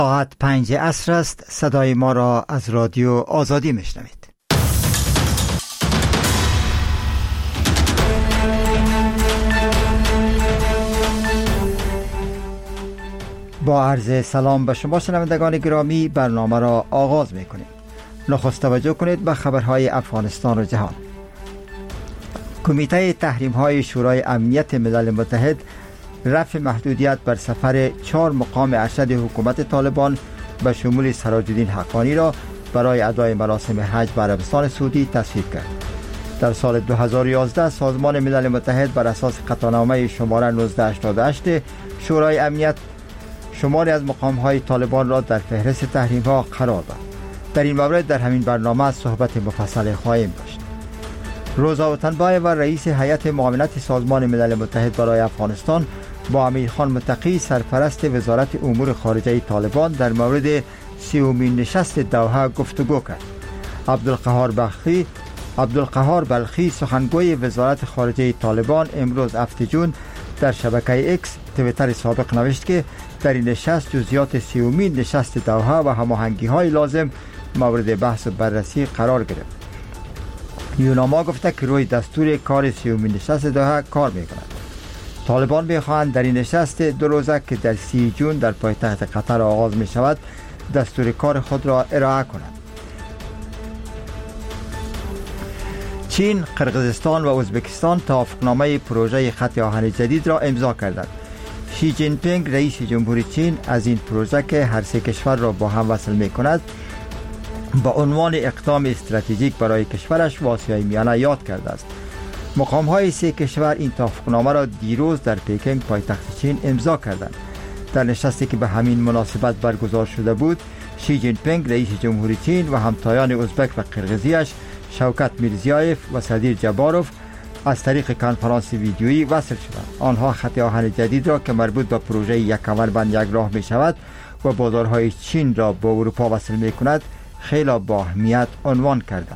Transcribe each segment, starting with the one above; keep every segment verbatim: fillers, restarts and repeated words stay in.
ساعت پنج عصر است. صدای ما را از رادیو آزادی میشنوید. با عرض سلام به شما شنوندگان گرامی، برنامه را آغاز میکنیم. نخست توجه کنید به خبرهای افغانستان و جهان. کمیته تحریم های شورای امنیت ملل متحد رفع محدودیت بر سفر چهار مقام ارشد حکومت طالبان به شمول سراج الدین حقانی را برای ادای مراسم حج به عربستان سعودی تصویب کرد. در سال دو هزار و یازده سازمان ملل متحد بر اساس قطعنامه شماره نوزده هشتاد و هشت شورای امنیت شماری از مقام های طالبان را در فهرست تحریم ها قرار داد. در این مورد در همین برنامه صحبت مفصل خواهیم داشت. روزا وطنبای و رئیس هیئت معاونت سازمان ملل متحد برای افغانستان با امیرخان متقی سرپرست وزارت امور خارجه طالبان در مورد سیومین نشست دوحه گفتگو کرد. عبدالقهار بلخی عبدالقهار بلخی سخنگوی وزارت خارجه طالبان امروز هفت جون در شبکه اکس تویتر سابق نوشت که در این نشست جزئیات سیومین نشست دوحه و هماهنگی های لازم مورد بحث و بررسی قرار گرفت. یوناما گفته که روی دستور کار سیومین نشست دوحه کار میکند. طالبان میخواهند در این نشست دو روزه که در سی جون در پایتخت قطر آغاز می شود دستور کار خود را ارائه کنند. چین، قرقیزستان و ازبکستان توافقنامه پروژه خط آهن جدید را امضا کردند. شی جین پینگ رئیس جمهوری چین از این پروژه که هر سه کشور را با هم وصل می کند با عنوان اقدام استراتژیک برای کشورش و آسیای میانه یاد کرده است. مقام های سه کشور این توافقنامه را دیروز در پکینگ پایتخت چین امضا کردند. در نشستی که به همین مناسبت برگزار شده بود، شی جین پینگ رئیس جمهوری چین و همتایان ازبک و قرقیزیش شوکت میرزیایف و صدیر جباروف از طریق کنفرانس ویدیویی وصل شدند. آنها خط آهن جدید را که مربوط به پروژه یک کمربند یک راه می شود و بازارهای چین را با اروپا وصل می کند خیلی با اهمیت عنوان کردند.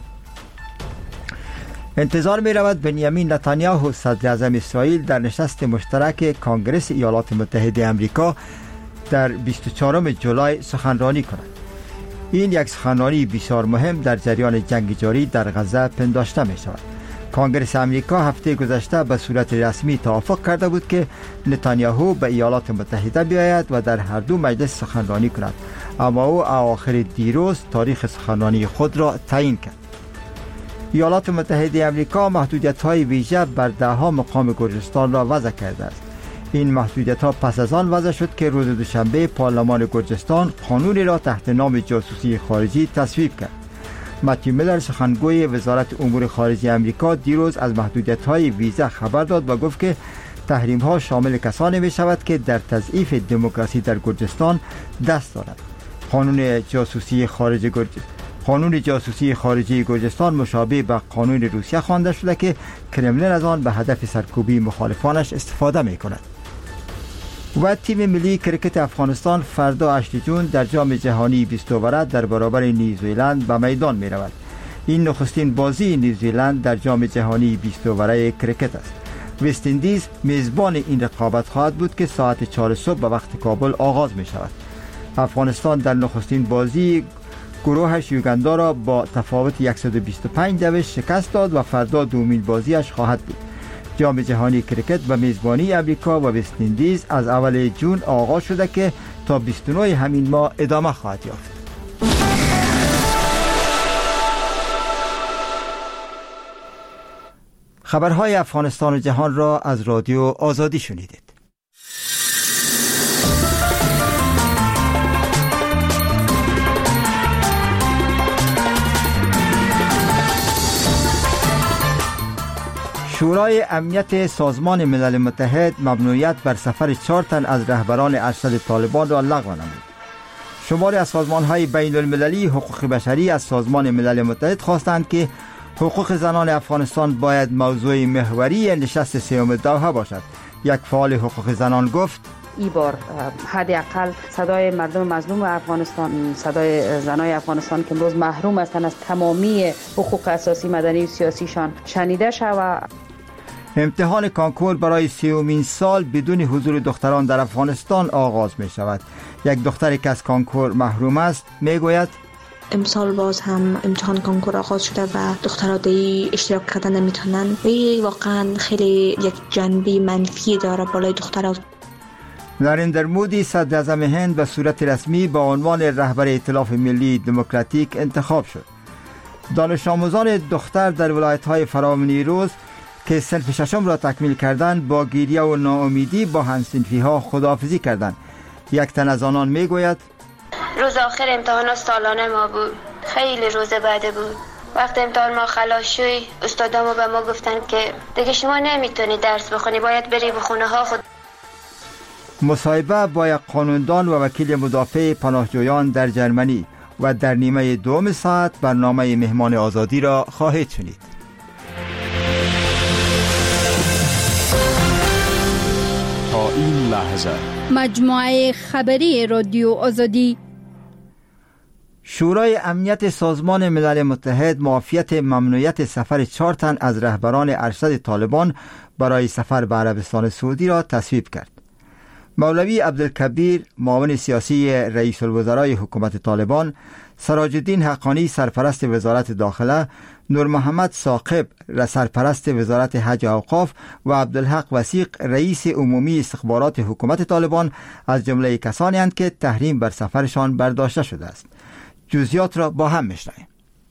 انتظار می رود بنیامین نتانیاهو صدر اعظم اسرائیل در نشست مشترک کانگرس ایالات متحده آمریکا در بیست و چهارم جولای سخنرانی کند. این یک سخنرانی بسیار مهم در جریان جنگ جاری در غزه پنداشته می شود. کانگرس آمریکا هفته گذشته به صورت رسمی توافق کرده بود که نتانیاهو به ایالات متحده بیاید و در هر دو مجلس سخنرانی کند، اما او آخر دیروز تاریخ سخنرانی خود را تعیین کرد. ایالات متحده آمریکا محدودیت‌های ویژه بر ده‌ها مقام گرجستان را وضع کرده است. این محدودیت‌ها پس از آن وضع شد که روز دوشنبه پارلمان گرجستان قانونی را تحت نام جاسوسی خارجی تصویب کرد. متیو میلر سخنگوی وزارت امور خارجه آمریکا دیروز از محدودیت‌های ویزا خبر داد و گفت که تحریم‌ها شامل کسانی می‌شود که در تضعیف دموکراسی در گرجستان دست دارند. قانون جاسوسی خارجه گرجستان قانون جاسوسی خارجی گرجستان مشابه به قانون روسیه خوانده شده که کرملین از آن به هدف سرکوبی مخالفانش استفاده می‌کند. و تیم ملی کرکت افغانستان فردا هشت جون در جام جهانی بیست اووره در برابر نیوزیلند به میدان می رود. این نخستین بازی نیوزیلند در جام جهانی بیست اووره کرکت است. وست اندیز میزبان این رقابت خواهد بود که ساعت چهار صبح به وقت کابل آغاز می شود. افغانستان در نخستین بازی گروهش یوگندا را با تفاوت صد و بیست و پنج دوش شکست داد و فردا دومین بازیش خواهد بود. جام جهانی کرکت به میزبانی امریکا و وست اندیز از اول جون آغاز شده که تا بیست و نه همین ماه ادامه خواهد یافت. خبرهای افغانستان و جهان را از رادیو آزادی شنیدید. شورای امنیت سازمان ملل متحد ممنوعیت بر سفر چهار تن از رهبران ارشد طالبان را لغو نمود. شماری از سازمان‌های بین المللی حقوق بشری از سازمان ملل متحد خواستند که حقوق زنان افغانستان باید موضوع محوری نشست سوم دوحه باشد. یک فعال حقوق زنان گفت ای بار حداقل صدای مردم مظلوم افغانستان، صدای زنای افغانستان که امروز محروم هستند از تمامی حقوق اساسی مدنی و سیاسیشان شنیده شود. امتحان کانکور برای سیومین سال بدون حضور دختران در افغانستان آغاز می شود. یک دختری که از کانکور محروم است می گوید امسال باز هم امتحان کانکور آغاز شده و دخترها دی اشتراک کردن نمیتونن. این واقعا خیلی یک جنبه منفی داره بالای دخترها. نریندر مودی صدر اعظم هند به صورت رسمی با عنوان رهبر ائتلاف ملی دموکراتیک انتخاب شد. دانش آموزان دختر در ولایت‌های فرامینیروز که صنف ششم را تکمیل کردند با گریه و ناامیدی با همصنفی‌ها خداحافظی کردند. یک تن از آنان میگوید روز آخر امتحانات سالانه ما بود. خیلی روز بعد بود. وقتی امتحان ما خلاص شد استادامو به ما گفتن که دیگه شما نمیتونی درس بخونی، باید بری به خونه ها خود. مصاحبه با یک قانوندان و وکیل مدافع پناهجویان در جرمنی و در نیمه دوم ساعت برنامه مهمان آزادی را خواهید شنید. تا این لحظه مجموعه خبری رادیو آزادی. شورای امنیت سازمان ملل متحد معافیت ممنوعیت سفر چهار تن از رهبران ارشد طالبان برای سفر به عربستان سعودی را تصویب کرد. مولوی عبدالکبیر معاون سیاسی رئیس الوزرای حکومت طالبان، سراج الدین حقانی سرپرست وزارت داخله، نور محمد ثاقب سرپرست وزارت حج و اوقاف و عبدالحق وثیق رئیس عمومی استخبارات حکومت طالبان از جمله کسانی اند که تحریم بر سفرشان برداشته شده است. جزئیات را با هم میشنویم.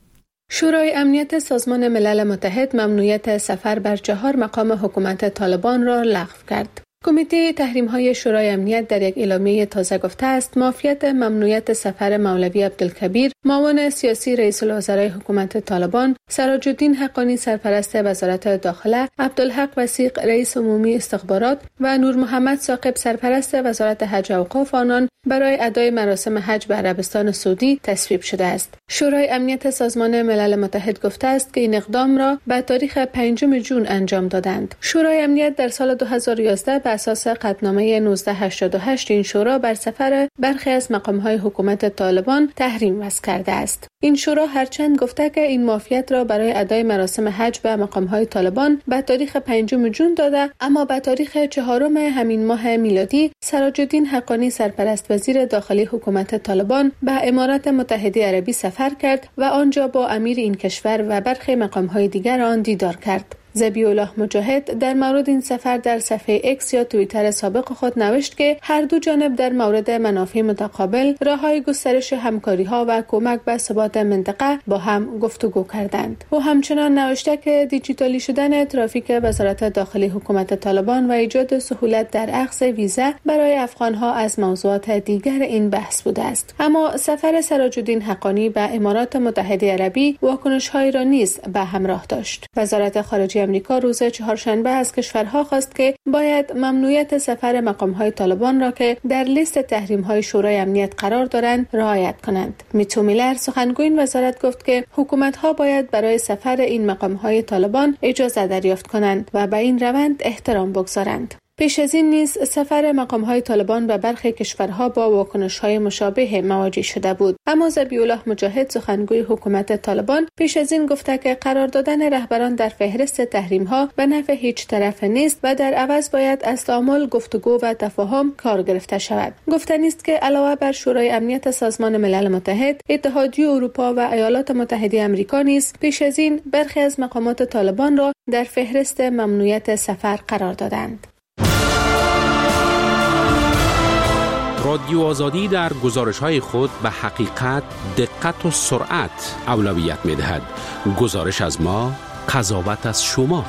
شورای امنیت سازمان ملل متحد ممنوعیت سفر بر چهار مقام حکومت طالبان را لغو کرد. کمیته تحریم‌های شورای امنیت در یک اعلامیه تازه گفته است معافیت ممنوعیت سفر مولوی عبدالکبیر معاون سیاسی رئیس الوزرای حکومت طالبان، سراج الدین حقانی سرپرست وزارت داخله، عبدالحق وثیق رئیس عمومی استخبارات و نور محمد ثاقب سرپرست وزارت حج و اوقاف آنان برای ادای مراسم حج به عربستان سعودی تصویب شده است. شورای امنیت سازمان ملل متحد گفته است که این اقدام را به تاریخ پنجم ژوئن انجام دادند. شورای امنیت در سال دو هزار و یازده به اساس قطعنامه نوزده هشتاد و هشت این شورا بر سفر برخی از مقام‌های حکومت طالبان تحریم وضع کرده است. این شورا هرچند گفته که این معافیت را برای ادای مراسم حج به مقام‌های طالبان به تاریخ پنجم ژوئن داده، اما به تاریخ چهارم همین ماه میلادی سراج الدین حقانی سرپرست وزیر داخلی حکومت طالبان به امارات متحده عربی سفر کرد و آنجا با امیر این کشور و برخی مقام‌های دیگر آن دیدار کرد. ذبیح الله مجاهد در مورد این سفر در صفحه اکس یا توییتر سابق خود نوشت که هر دو جانب در مورد منافع متقابل، راه‌های گسترش همکاری‌ها و کمک به ثبات منطقه با هم گفتگو کردند. او همچنان نوشته که دیجیتالی شدن ترافیک وزارت داخلی حکومت طالبان و ایجاد سهولت در اخذ ویزا برای افغان‌ها از موضوعات دیگر این بحث بوده است. اما سفر سراج الدین حقانی به امارات متحده عربی واکنش‌هایی را نیز به همراه داشت. وزارت خارجه امریکا روز چهارشنبه از کشورها خواست که باید ممنوعیت سفر مقام‌های طالبان را که در لیست تحریم‌های شورای امنیت قرار دارند رعایت کنند. میتو میلر سخنگوی این وزارت گفت که حکومت‌ها باید برای سفر این مقام‌های طالبان اجازه دریافت کنند و به این روند احترام بگذارند. پیش از این نیز سفر مقام‌های طالبان به برخی کشورها با واکنش‌های مشابه مواجه شده بود. اما ذبیح الله مجاهد سخنگوی حکومت طالبان پیش از این گفته که قرار دادن رهبران در فهرست تحریم‌ها به نفع هیچ طرف نیست و در عوض باید از تعامل، گفتگو و تفاهم کار گرفته شود. گفتنی است که علاوه بر شورای امنیت سازمان ملل متحد، اتحادیه اروپا و ایالات متحده آمریکا نیز پیش از این برخی از مقامات طالبان را در فهرست ممنوعیت سفر قرار دادند. رادیو آزادی در گزارش‌های خود به حقیقت، دقت و سرعت اولویت می‌دهد. گزارش از ما، قضاوت از شما.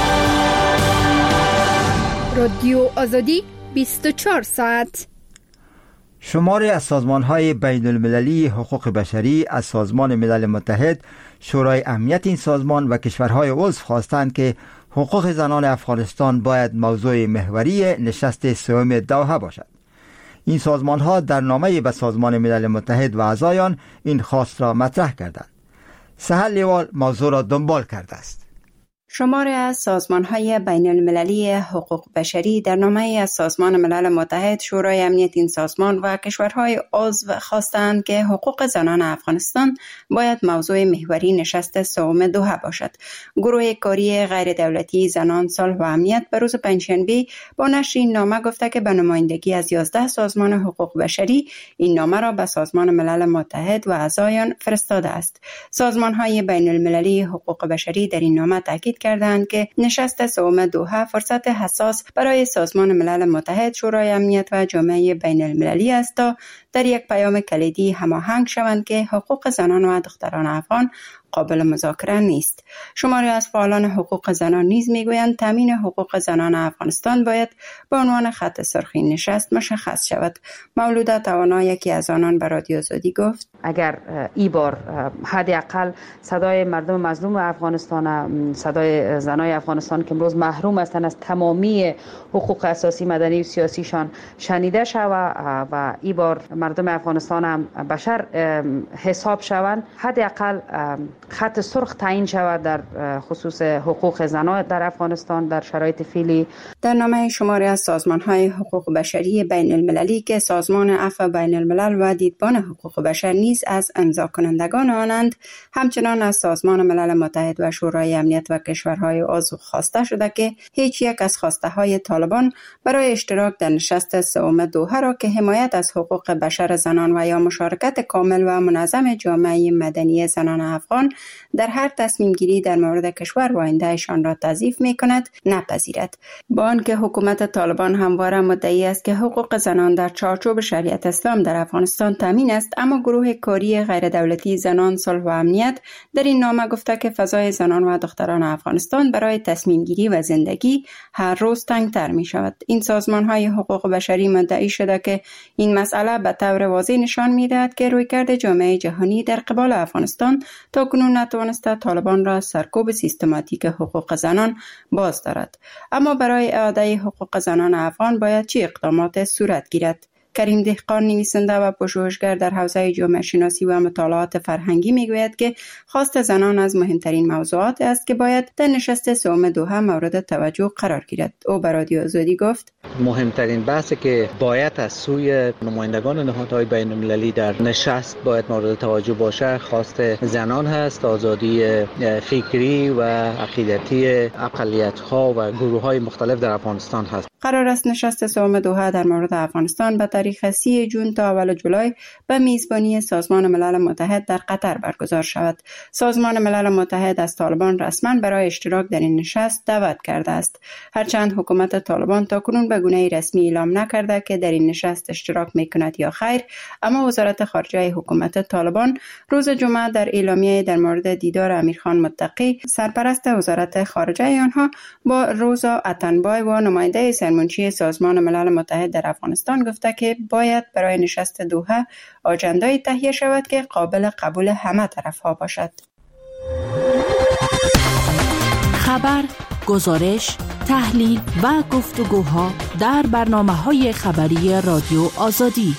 رادیو آزادی بیست و چهار ساعت. شماری از سازمان‌های بین المللی حقوق بشری از سازمان ملل متحد، شورای امنیت این سازمان و کشورهای عضو خواستند که حقوق زنان افغانستان باید موضوع محوری نشست سوم دوحه باشد. این سازمان‌ها در نامه‌ای به سازمان ملل متحد و اعضایان این خواست را مطرح کردند. سهل لیوال موضوع را دنبال کرده است. شماری از سازمان‌های بین‌المللی حقوق بشری در نامه از سازمان ملل متحد، شورای امنیت این سازمان و کشورهای عضو خواستند که حقوق زنان افغانستان باید موضوع محوری نشست سوم دوحه باشد. گروه کاری غیر دولتی زنان، صلح و امنیت به روز پنجشنبه با نشر این نامه گفته که به نمایندگی از یازده سازمان حقوق بشری این نامه را به سازمان ملل متحد و اعضایان فرستاده است. سازمان‌های بین‌المللی حقوق بشری در این نامه تاکید کردند که نشست سوم دوحه فرصت حساس برای سازمان ملل متحد، شورای امنیت و جامعه بین المللی است تا در یک پیام کلیدی هماهنگ شوند که حقوق زنان و دختران افغان قابل مذاکره نیست. شماری از فعالان حقوق زنان نیز میگویند تامین حقوق زنان افغانستان باید به عنوان خط سرخ این نشست مشخص شود. مولوده توانا یکی از آنان به رادیو آزادی گفت اگر ای بار حداقل صدای مردم مظلوم افغانستان، صدای زنای افغانستان که امروز محروم هستند از تمامی حقوق اساسی، مدنی و سیاسیشان شنیده شود و ای بار مردم افغانستان هم بشر حساب شوند، حداقل خط سرخ تعیین شود در خصوص حقوق زنان در افغانستان در شرایط فعلی. در نامه شماری از سازمان‌های حقوق بشری بین المللی که سازمان عفو بین الملل و دیدبان حقوق بشر نیز از امضا کنندگان آنند، همچنان از سازمان ملل متحد و شورای امنیت و کشورهای عضو خواسته شده که هیچ یک از خواسته های طالبان برای اشتراک در نشست سوم دوحه را که حمایت از حقوق بشر زنان و یا مشارکت کامل و منظم جامعه مدنی زنان افغان در هر تصمیم گیری در مورد کشور و آیندهشان را تضعیف می کند نپذیرد. با آنکه حکومت طالبان همواره مدعی است که حقوق زنان در چارچوب شریعت اسلام در افغانستان تامین است، اما گروه کاری غیر دولتی زنان، صلح و امنیت در این نامه گفته که فضای زنان و دختران افغانستان برای تصمیم گیری و زندگی هر روز تنگتر می شود. این سازمان های حقوق بشری مدعی شده که این مسئله به طور واضح نشان می دهد که رویکرد جامعه جهانی در قبال افغانستان تا کنون نتوانسته طالبان را سرکوب سیستماتیک حقوق زنان باز دارد. اما برای اعاده حقوق زنان افغان باید چه اقدامات صورت گیرد؟ کریم دهقان، نویسنده و پژوهشگر در حوزه جامعه شناسی و مطالعات فرهنگی میگوید که خواست زنان از مهمترین موضوعات است که باید در نشست سوم دوحه مورد توجه قرار گیرد. او به رادیو آزادی گفت مهمترین بحثی که باید از سوی نمایندگان نهادهای بین المللی در نشست باید مورد توجه باشه خواست زنان هست. آزادی فکری و عقیدتی اقلیت‌ها و گروه‌های مختلف در افغانستان هست. قرار است نشست سوم دوحه در مورد افغانستان به تاریخ سی جون تا اول جولای به میزبانی سازمان ملل متحد در قطر برگزار شود. سازمان ملل متحد از طالبان رسما برای اشتراک در این نشست دعوت کرده است. هرچند حکومت طالبان تاکنون به گونه رسمی اعلام نکرده که در این نشست اشتراک میکند یا خیر، اما وزارت خارجه حکومت طالبان روز جمعه در اعلامیه در مورد دیدار امیرخان متقی، سرپرست وزارت خارجه آنها، با روزا اتنبای و نماینده سرمنشی سازمان ملل متحد در افغانستان گفته که باید برای نشست دوحه آجنده‌ای تهیه شود که قابل قبول همه طرف‌ها باشد. خبر، گزارش، تحلیل و گفتگوها در برنامه‌های خبری رادیو آزادی.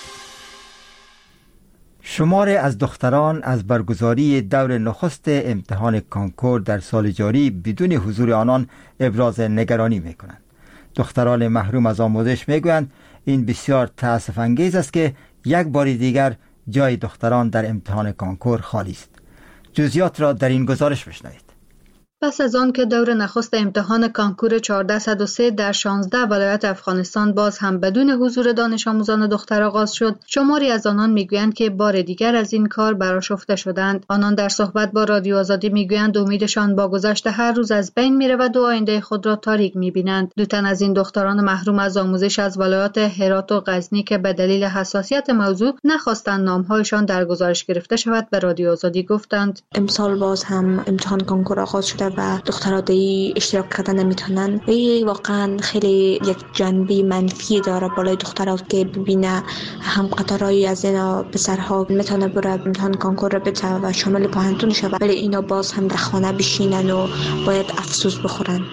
شمار از دختران از برگزاری دور نخست امتحان کانکور در سال جاری بدون حضور آنان ابراز نگرانی می‌کنند. دختران محروم از آموزش میگویند این بسیار تأسف انگیز است که یک بار دیگر جای دختران در امتحان کانکور خالی است. جزئیات را در این گزارش بشنوید. پس از آن که دور نخست امتحان کانکور چهارده صد و سه در شانزده ولایت افغانستان باز هم بدون حضور دانش آموزان دختر آغاز شد، شماری از آنان میگویند که بار دیگر از این کار برآشفته شدند. آنان در صحبت با رادیو آزادی میگویند امیدشان با گذشت هر روز از بین میرود و آینده خود را تاریک میبینند. دو تن از این دختران محروم از آموزش از ولایات هرات و غزنی که به دلیل حساسیت موضوع نخواستند نامهایشان در گزارش گرفته شود به رادیو آزادی گفتند امسال باز هم امتحان کانکور آغاز شده و دخترها دی اشتراک کردن نمیتونن. این واقعا خیلی یک جنبه منفی داره بالای دخترها که ببینه هم قطارهایی از اینا پسرها میتونه بره امتحان کانکور رو بده و شامل پاهنتون شود، ولی اینا باز هم در خانه بشینن و باید افسوس بخورن.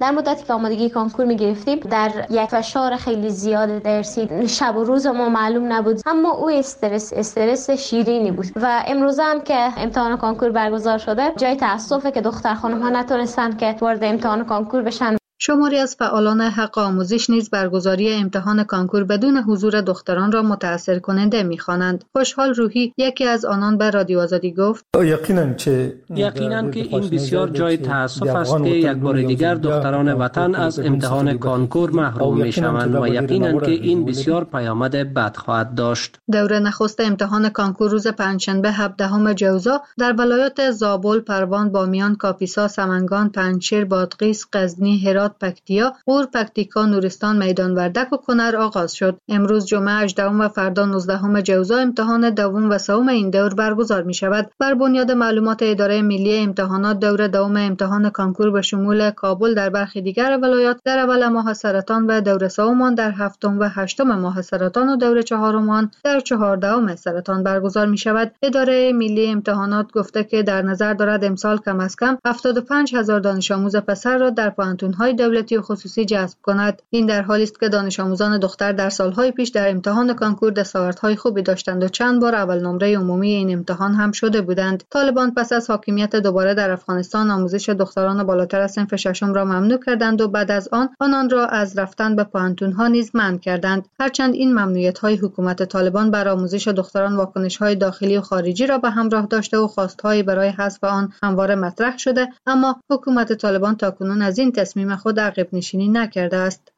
در مدتی که آمادگی کنکور می‌گرفتیم در یک فشار خیلی زیاد درسی، شب و روز ما معلوم نبود، اما او استرس استرس شیرینی بود و امروز هم که امتحان کنکور برگزار شده جای تأسفه که دختر خانم‌ها نتونستن که وارد امتحان کنکور بشن. شماری از فعالان حق آموزش نیز برگزاری امتحان کانکور بدون حضور دختران را متأثر کننده می‌خوانند. خوشحال روحی یکی از آنان به رادیو آزادی گفت: یقیناً که یقیناً که این بسیار جای تأسف است که یک بار دیگر دختران وطن از امتحان کانکور محروم می‌شوند و یقیناً که این بسیار پیامد بد خواهد داشت. دوره نخست امتحان کانکور روز پنجشنبه هفدهم جوزا در ولایات زابل، پروان، بامیان، کاپیسا، سمنگان، پنجشیر، بادغیس، غزنی، هرات، پکتیا، غور، پکتیکا، نورستان، میدان وردک و کنر آغاز شد. امروز جمعه هجدهم و فردا نوزدهم جوزا امتحان دوم و سوم این دور برگزار می شود. بر بنیاد معلومات اداره ملی امتحانات، دور دوم امتحان کانکور به شمول کابل در برخی دیگر ولایات در اول ماه سرطان و دور سوم آن در هفتم و هشتم ماه سرطان و دور چهارم آن در چهاردهم سرطان برگزار می شود. اداره ملی امتحانات گفته که در نظر دارد امسال کم از کم هفتاد و پنج هزار دانش آموز پسر را در پوهنتون‌های دولتی و خصوصی جذب کند. این در حالی است که دانش آموزان دختر در سالهای پیش در امتحان کانکور دستاوردهای خوبی داشتند و چند بار اول نمره عمومی این امتحان هم شده بودند. طالبان پس از حاکمیت دوباره در افغانستان آموزش دختران بالاتر از صنف ششم را ممنوع کردند و بعد از آن آنان را از رفتن به پوهنتون‌ها نیز منع کردند. هرچند این ممنوعیت‌های حکومت طالبان بر آموزش دختران واکنش‌های داخلی و خارجی را به همراه داشته و خواست‌هایی برای حذف آن همواره مطرح شده، اما حکومت طالبان تاکنون از این تصمیم خود عقب نشینی نکرده است.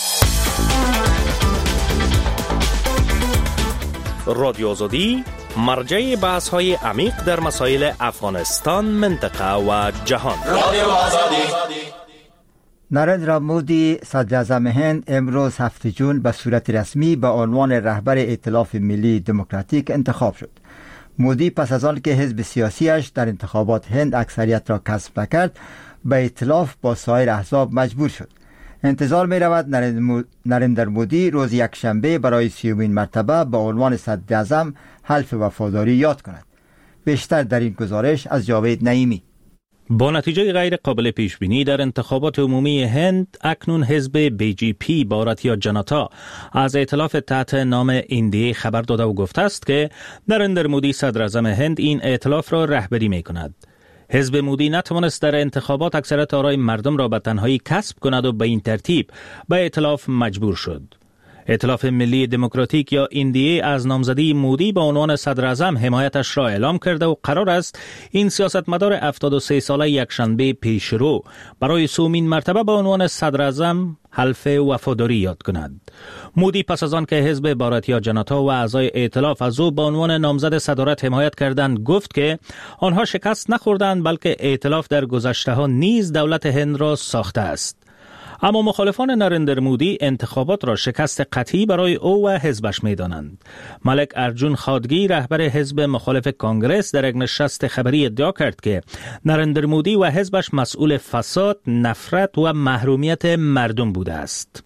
رادیو آزادی مرجع بحث‌های عمیق در مسائل افغانستان، منطقه و جهان. رادیو آزادی. نریندرا مودی صدر اعظم هند امروز هفت جون به صورت رسمی به عنوان رهبر ائتلاف ملی دموکراتیک انتخاب شد. مودی پس از آن که حزب سیاسیش در انتخابات هند اکثریت را کسب نکرد، به ائتلاف با سایر احزاب مجبور شد. انتظار می رود نریندر مودی روز یکشنبه برای سیومین مرتبه به عنوان صدر اعظم حلف وفاداری یاد کند. بیشتر در این گزارش از جاوید نعیمی. با نتیجه غیر قابل پیش بینی در انتخابات عمومی هند، اکنون حزب بی جی پی باراتیا جناتا از ائتلاف تحت نام ایندیه خبر داده و گفته است که نریندر مودی صدر اعظم هند این ائتلاف را رهبری می کند. حزب مودی نتوانست در انتخابات اکثریت آرای مردم را به تنهایی کسب کند و به این ترتیب به ائتلاف مجبور شد. ائتلاف ملی دموکراتیک یا ایندیه از نامزدی مودی به عنوان صدر اعظم حمایتش را اعلام کرده و قرار است این سیاستمدار هفتاد و سه ساله یکشنبه پیشرو برای سومین مرتبه به عنوان صدر اعظم حلف وفاداری یاد کند. مودی پس از آن که حزب باراتیا جناتا و اعضای ائتلاف از او به عنوان نامزد صدارت حمایت کردند، گفت که آنها شکست نخوردند بلکه ائتلاف در گذشته ها نیز دولت هند را ساخته است. اما مخالفان نریندر مودی انتخابات را شکست قطعی برای او و حزبش می‌دانند. ملک ارجون خادگی رهبر حزب مخالف کانگرس در یک نشست خبری ادعا کرد که نریندر مودی و حزبش مسئول فساد، نفرت و محرومیت مردم بوده است.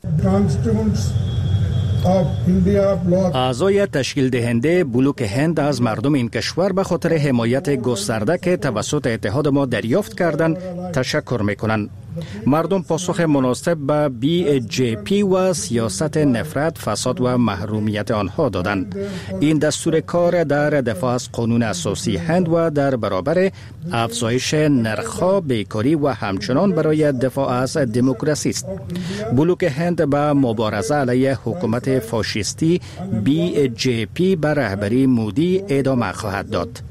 اعضای تشکیل دهنده بلوک هند از مردم این کشور به خاطر حمایت گسترده که توسط اتحاد ما دریافت کردند تشکر میکنند. مردم پاسخ مناسب به بی جی پی و سیاست نفرت، فساد و محرومیت آنها دادند. این دستور کار در دفاع از قانون اساسی هند و در برابر افزایش نرخ‌ها، بیکاری و همچنان برای دفاع از دموکراسی است. بلوک هند به مبارزه علیه حکومت فاشیستی بی جی پی به رهبری مودی ادامه خواهد داد.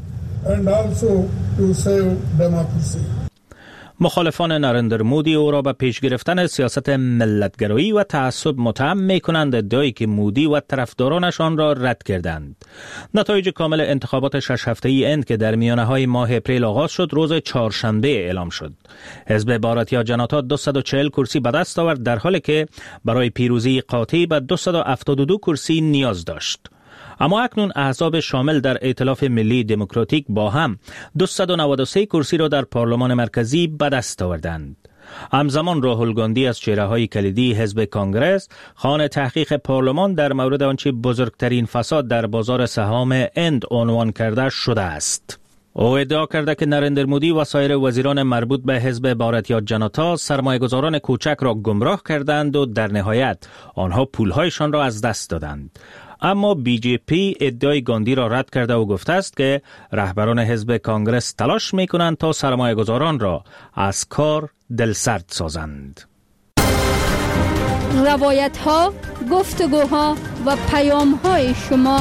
مخالفان نریندر مودی او را به پیش گرفتن سیاست ملتگرایی و تعصب متهم می کنند، ادعایی که مودی و طرفدارانش آن را رد کردند. نتایج کامل انتخابات شش هفته‌ای هند که در میانه های ماه اپریل آغاز شد روز چهارشنبه اعلام شد. حزب باراتیا جناتا دویست و چهل کرسی به دست آورد در حالی که برای پیروزی قاطع به دویست و هفتاد و دو کرسی نیاز داشت. اما اکنون احزاب شامل در ائتلاف ملی دموکراتیک با هم دویست و نود و سه کرسی را در پارلمان مرکزی به دست آوردند. همزمان راهول گاندی از چهره‌های کلیدی حزب کانگرس خانه تحقیق پارلمان در مورد آنچه بزرگترین فساد در بازار سهام هند عنوان کرده شده است. او ادعا کرده که نریندر مودی و سایر وزیران مربوط به حزب بھارتیہ جنتا سرمایه‌گذاران کوچک را گمراه کردند و در نهایت آنها پولهایشان را از دست دادند. اما بی جی پی ادعای گاندی را رد کرده و گفته است که رهبران حزب کانگرس تلاش می‌کنند تا سرمایه‌گذاران را از کار دلسرد سازند. روایت‌ها، گفتگوها و پیام‌های شما.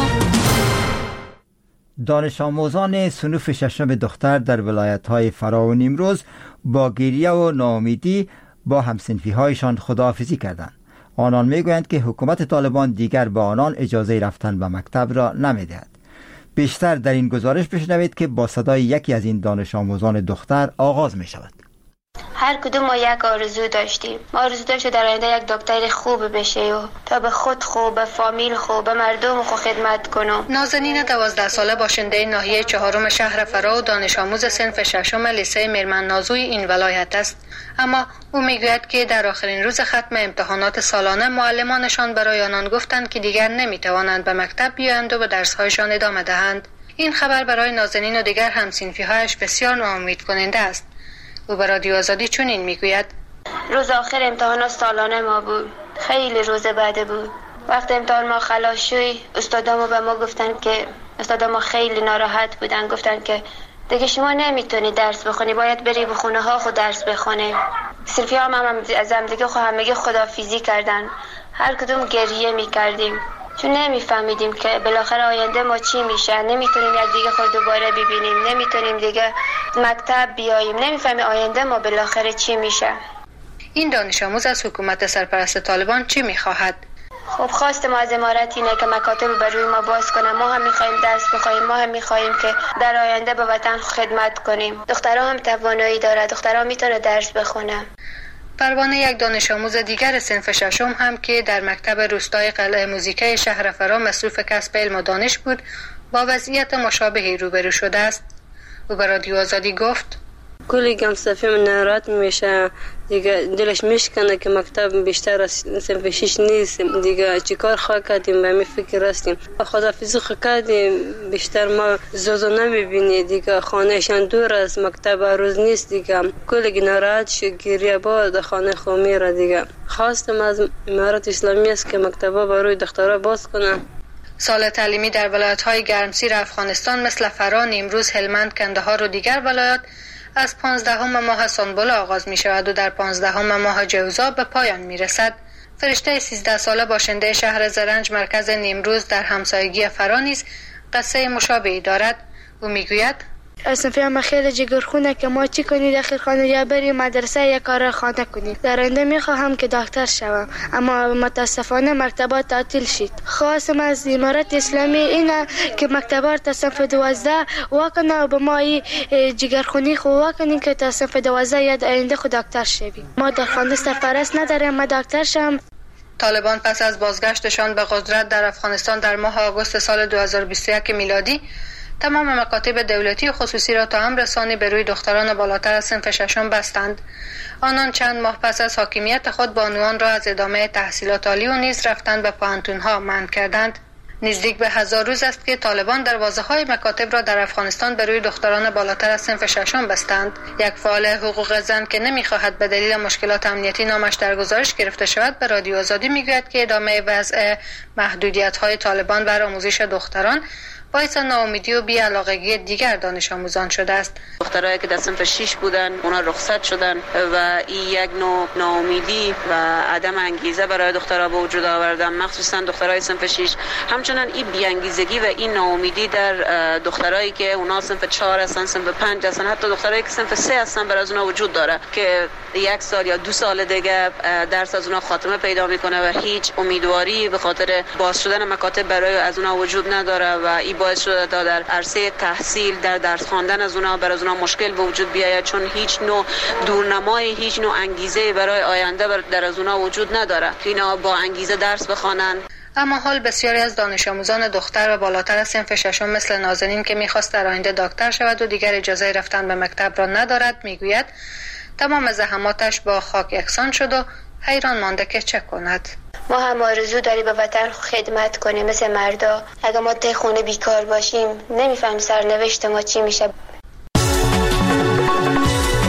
دانش آموزان صنف ششم دختر در ولایت‌های فرا و نیمروز با گریه و ناامیدی با همصنفی‌هایشان خداحافظی کردند. آنان میگویند که حکومت طالبان دیگر به آنان اجازه رفتن به مکتب را نمیدهد. بیشتر در این گزارش بشنوید که با صدای یکی از این دانش آموزان دختر آغاز می شود. هر کدوم ما یک آرزو داشتیم. ما آرزو داشتیم در آینده یک دکتر خوب بشه و تا به خود خوب، به فامیل خوب، به مردم خوب خدمت کنم. نازنین دوازده ساله باشنده ناحیه چهارم شهر فرا و دانش آموز صنف ششم لیسه میرمن نازوی این ولایت است. اما او میگوید که در آخرین روز ختم امتحانات سالانه معلمانشان برای آنان گفتند که دیگر نمیتوانند به مکتب بیایند و به درس‌هایشان ادامه دهند. این خبر برای نازنین و دیگر هم‌صنفی‌هایش بسیار ناامید کننده است. او به رادیو آزادی چنین میگوید: روز آخر امتحانات سالانه ما بود. خیلی روز بعد بود. وقت امتحان ما خلاص شد، استادامو به ما گفتن که استادا ما خیلی ناراحت بودن، گفتن که دیگه شما نمیتونی درس بخونی، باید بری به خونه ها خود درس بخونی. صرفی هم, هم از هم دیگه خود همگی خدافیزی کردن. هر کدوم گریه میکردیم چون نمیفهمیدیم که بالاخره آینده ما چی میشه. نمیتونیم یک دیگه خود دوباره ببینیم، نمیتونیم دیگه مکتب بیاییم، نمیفهمیم آینده ما بالاخره چی میشه. این دانش آموز از حکومت سرپرست طالبان چی میخواهد؟ خب خواست ما از امارت اینه که مکاتب بر روی ما باز کنه. ما هم میخوایم درس بخوایم، ما هم میخوایم که در آینده به وطن خدمت کنیم. دخترها هم توانایی داره، دخترها میتونه درس بخونه. پروانه یک دانش آموز دیگر صنف ششم هم که در مکتب روستای قلعه موزیکای شهر فرا مصروف کسب علم و دانش بود، با وضعیت مشابهی روبرو شده است. او به رادیو آزادی گفت: کلی گم صفی من ناراحت میشه، دیگه دلش میشکنه که مکتب بیشتر از صنف شش نیست، دیگه چیکار خواه کردیم به می فکر هستیم. خداحافظی خواه کردیم، بیشتر ما زوزو نمیبینی، دیگه خانهشان دور از مکتب روز نیست، دیگه کلی ناراحت شد، گریه با خانه خو میره. دیگه خواستم از امارت اسلامی است که مکتبا برای دخترها باز کنن. سال تعلیمی در ولایت‌های گرمسیر افغانستان مثل فرا، نیمروز، هلمند، کندهار و دیگر ولایات از پانزدهم ماه سنبل آغاز می شود و در پانزدهم ماه جوزا به پایان می رسد. فرشته سیزده ساله باشنده شهر زرنج مرکز نیمروز در همسایگی فرا نیز قصه مشابهی دارد. او می گوید: صنفی هم خیلی جگرخونه که ما چی کنید اخیر خانه یا بریم مدرسه یا کار خانه کنید. در آینده میخواهم که دکتر شوم، اما متاسفانه مکتبات تعطیل شد. خواستم از امارت اسلامی اینه که مکتبات تا صنف دوازده واکنه و به ما جگرخونی خو واکنیم که تا صنف دوازده یا آینده خود دکتر شویم. ما در خانه سرپرست نداریم، ما دکتر شم. طالبان پس از بازگشتشان به قدرت در افغانستان در ماه آگوست سال دو هزار و بیست و یک میلادی تمام مکاتب دولتی و خصوصی را تا امر ثانی به روی دختران بالاتر از صنف ششم بستند. آنان چند ماه پس از حاکمیت خود بانوان را از ادامه تحصیلات عالی و نیز رفتن به پوهنتون‌ها منع کردند. نزدیک به هزار روز است که طالبان دروازه‌های مکاتب را در افغانستان به روی دختران بالاتر از صنف ششم بستند. یک فعال حقوق زن که نمی‌خواهد به دلیل مشکلات امنیتی نامش در گزارش گرفته شود به رادیو آزادی می‌گوید که ادامه وضع محدودیت‌های طالبان بر آموزش دختران باعث ناامیدی و بی‌علاقگی دیگر دانش آموزان شده است. دخترایی که در صنف شش بودن اونا رخصت شدن و این یک نوع ناامیدی و عدم انگیزه برای دخترها به وجود آوردن، مخصوصا دخترای صنف شش. همچنین این بی‌انگیزگی و این ناامیدی در دخترایی که اونا صنف چهار هستن، صنف پنج هستن، حتی دخترایی که صنف سه هستن بر از اونا وجود داره که یک سال یا دو سال دیگه درس از اونا خاتمه پیدا میکنه و هیچ امیدواری به خاطر باز شدن مکاتب برای از اونا وجود نداره و این باعث شده تا در عرصه تحصیل در درس خواندن از اونا بر از اونا مشکل به وجود بیاید، چون هیچ نوع دورنمای، هیچ نوع انگیزه برای آینده در از اونا وجود نداره که اینا با انگیزه درس بخوانن. اما حال بسیاری از دانش آموزان دختر و بالاتر از صنف ششم مثل نازنین که میخواست در آینده دکتر شود و دیگر اجازه رفتن به مکتب را ندارد میگوید تمام زحماتش با خاک یکسان شد و حیران مانده که چه کند. ما هم آرزو داری به وطن خدمت کنیم مثل مردا. اگه ما ته خونه بیکار باشیم نمیفهمیم سرنوشت ما چی میشه.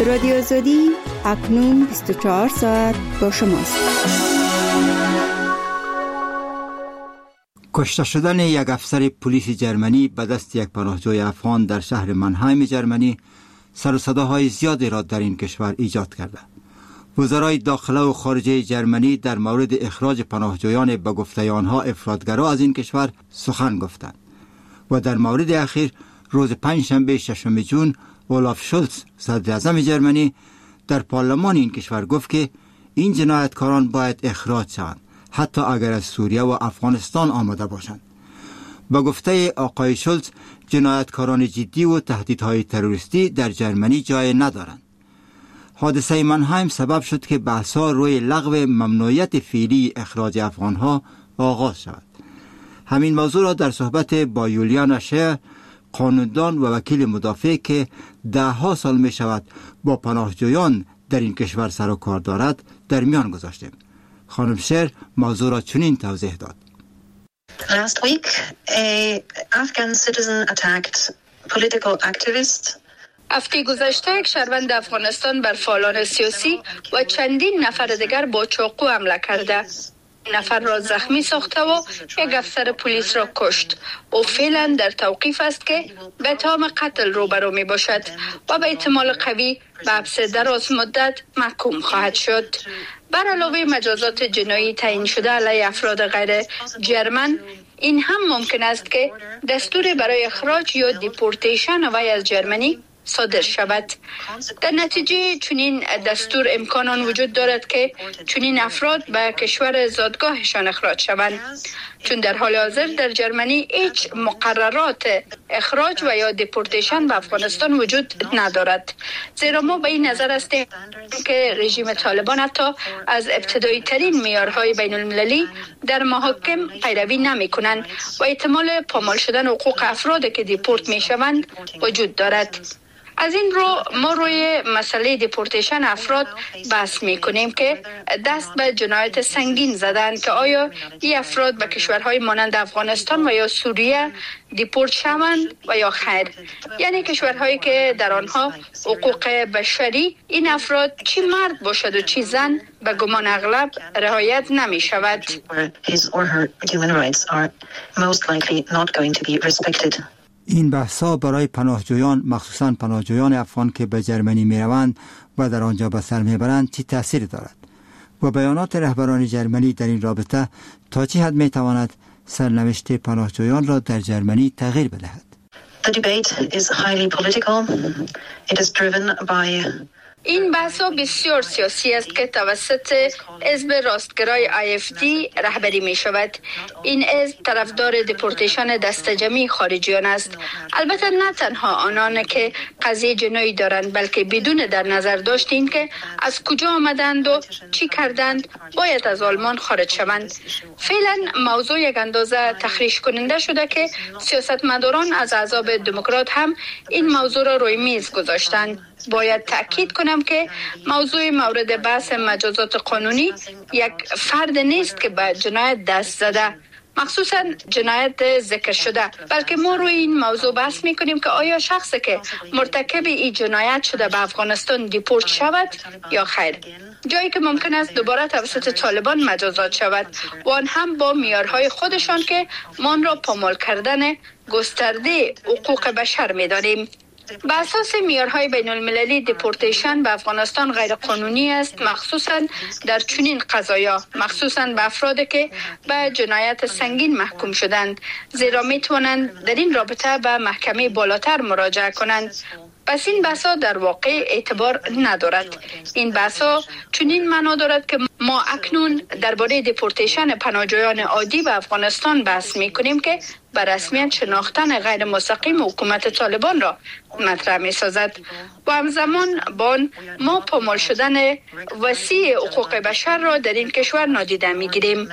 رادیو آزادی اکنون بیست و چهار ساعت با شماست. کشته شدن یک افسر پلیس جرمنی به دست یک پناهجوی افغان در شهر منهایم جرمنی سر و صداهای زیادی را در این کشور ایجاد کرده. وزرای داخله و خارجه جرمنی در مورد اخراج پناهجویان به گفته آنها افراطگرا از این کشور سخن گفتند و در مورد اخیر روز پنجشنبه ششم ژوئن اولاف شولز صدر اعظم جرمنی در پارلمان این کشور گفت که این جنایتکاران باید اخراج شوند، حتی اگر از سوریه و افغانستان آمده باشند. با گفته آقای شولز جنایتکاران جدی و تهدیدهای تروریستی در جرمنی جای ندارند. حادثه منهایم سبب شد که بحث‌ها روی لغو ممنوعیت فعلی اخراج افغانها آغاز شود. همین موضوع را در صحبت با یولیانا شیر، قانوندان و وکیل مدافع که ده ها سال می شود با پناهجویان در این کشور سر و کار دارد در میان گذاشتیم. خانم شیر موضوع را چنین توضیح داد. Last week, a Afghan citizen attacked political activist. هفته گذشته یک شهروند افغانستان بر فعالان سیاسی و چندین نفر دیگر با چاقو حمله کرده. نفر را زخمی ساخته و یک افسر پلیس را کشت. او فعلا در توقیف است که به اتهام قتل روبرو می باشد و به احتمال قوی به حبس دراز مدت محکوم خواهد شد. بر علاوه مجازات جنایی تعیین شده علیه افراد غیر جرمن، این هم ممکن است که دستور برای اخراج یا دیپورتیشن وی از جرمنی صادر شود. در نتیجه چنین دستور امکانان وجود دارد که چنین افراد به کشور زادگاهشان اخراج شوند، چون در حال حاضر در جرمنی هیچ مقررات اخراج و یا دیپورتیشن به افغانستان وجود ندارد. زیرا ما به این نظر هستیم که رژیم طالبان حتی از ابتدایی ترین معیارهای بین المللی در محاکم پیروی نمی کنند و احتمال پامال شدن حقوق افراد که دیپورت می شوند وجود دارد. از این رو ما روی مسئله دیپورتیشن افراد بحث می کنیم که دست به جنایت سنگین زدن که آیا این افراد به کشورهای مانند افغانستان و یا سوریه دیپورت شوند و یا خیر، یعنی کشورهایی که در آنها حقوق بشری این افراد چی مرد باشد و چی زن به گمان اغلب رعایت نمی شود. این بحث‌ها برای پناهجویان، مخصوصاً پناهجویان افغان که به جرمنی می‌روند و در آنجا به سر می‌برند چه تأثیر دارد و بیانات رهبران جرمنی در این رابطه تا چه حد می‌تواند سرنوشت پناهجویان را در جرمنی تغییر بدهد. The debate is highly political. It is driven by این بحثا بسیار سیاسی است که توسط حزب راستگرای آی اف دی رهبری می شود. این حزب طرفدار دیپورتیشن دست جمعی خارجیان است. البته نه تنها آنان که قضیه جنایی دارند، بلکه بدون در نظر داشت این که از کجا آمدند و چی کردند باید از آلمان خارج شوند. فعلا موضوع یک اندازه تخریش کننده شده که سیاستمداران از احزاب دموکرات هم این موضوع را روی میز گذاشتند. باید تأکید کنم که موضوع مورد بحث مجازات قانونی یک فرد نیست که به جنایت دست زده، مخصوصا جنایت ذکر شده، بلکه ما روی این موضوع بحث می کنیم که آیا شخصی که مرتکب این جنایت شده به افغانستان دیپورت شود یا خیر، جایی که ممکن است دوباره توسط طالبان مجازات شود و آن هم با معیارهای خودشان که ما آن را پامال کردن گسترده حقوق بشر می دانیم. به اساس معیارهای بین المللی دیپورتیشن به افغانستان غیر قانونی است، مخصوصا در چنین قضایا، مخصوصا به افرادی که به جنایت سنگین محکوم شدند، زیرا می توانند در این رابطه به محکمه بالاتر مراجعه کنند. پس این بحثا در واقع اعتبار ندارد. این بحثا چنین معنا دارد که ما اکنون درباره دیپورتیشن پناهجویان عادی به افغانستان بحث می کنیم که به رسمیت شناختن غیر مستقیم حکومت طالبان را مطرح می سازد و همزمان با آن ما پامال شدن وسیع حقوق بشر را در این کشور نادیده می گیریم.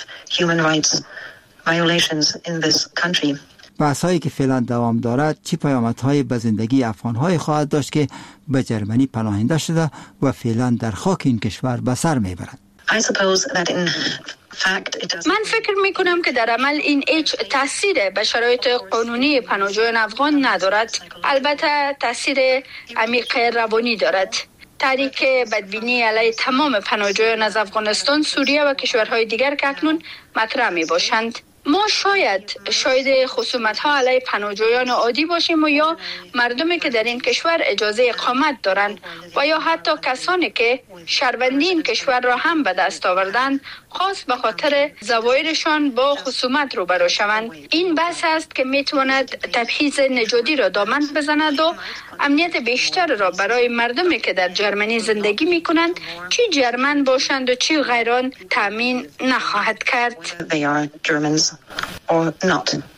بحث‌هایی که فعلا دوام دارد چه پیامدهای به زندگی افغان‌های خواهد داشت که به جرمنی پناهنده شده و فعلا در خاک این کشور به سر می‌برند. I suppose that in من فکر می کنم که در عمل این هیچ تاثیر به شرایط قانونی پناهجویان افغان ندارد. البته تاثیر عمیق روانی دارد. تحریک بدبینی علیه تمام پناهجویان از افغانستان، سوریه و کشورهای دیگر که اکنون مطرح می باشند. ما شاید شاید خصومت ها علیه پناهجویان عادی باشیم و یا مردمی که در این کشور اجازه اقامت دارند و یا حتی کسانی که شهروندی این کشور را هم به دست آوردند خاص به خاطر ظواهرشان با خصومت روبرو شوند. این بحث است که میتواند تبعیض نژادی را دامن بزند و امنیت بیشتر را برای مردمی که در جرمنی زندگی میکنند، چی جرمن باشند و چی غیران، تامین نخواهد کرد. They are Germans or not.